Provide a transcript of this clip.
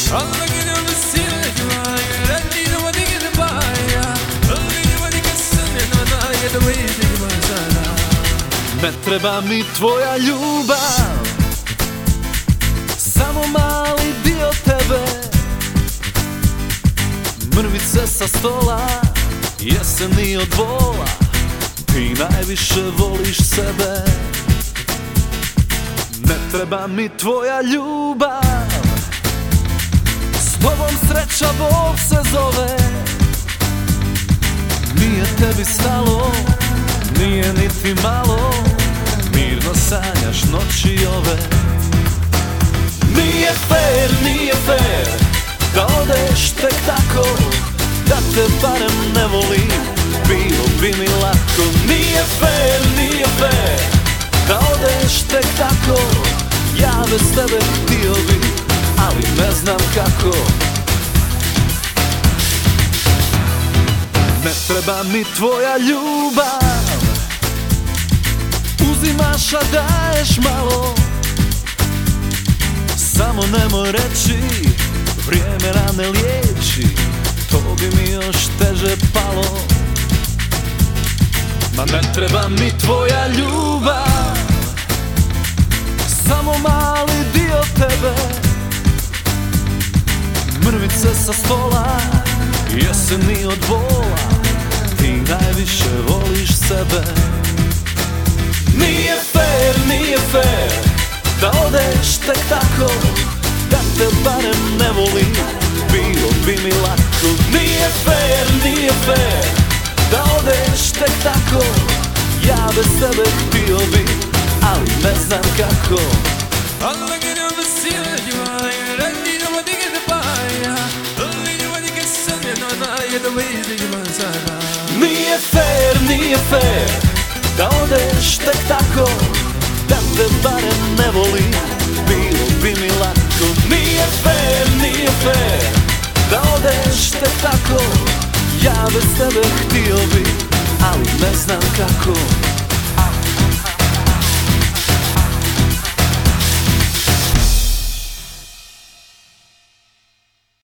Allah geliyor silejma Radino vadi gidbaya Radino vadi kasane na jedu vidi mazana. Ne treba mi tvoja ljubav, samo mali dio tebe. Mrvice sa stola, jeseni od bola, ti najviše voliš sebe. Ne treba mi tvoja ljubav, s tobom sreća Bog se zove. Nije tebi stalo, nije niti malo, mirno sanjaš noći ove. Nije fair, da odeš tek tako, da te barem ne volim, bilo bi mi lako. Nije fair, da odeš tek tako, ja bez tebe htio bi, ali ne znam kako. Ne treba mi tvoja ljubav, uzimaš a daješ malo, samo nemoj reći, vrijeme rane liječi, to bi mi još teže palo. Ma ne treba mi tvoja ljubav, samo mali dio tebe. Mrvice sa stola, jeseni od bola, ti najviše voliš sebe. Nije fair, da odeš tek tako, da te barem ne volim, bilo bi mi lako. Nije fair, da odeš tek tako, ja bez tebe htio bi, ali ne znam kako. Allah geliyor silejma Radino vadi gidbaya Radino vadi kasane na jedu vidi mazana. Nije fair, da odeš tek tako, da te barem ne volim, bilo bi mi lako. Nije fair, da odeš tek tako, ja bez tebe htio bi, ali ne znam kako.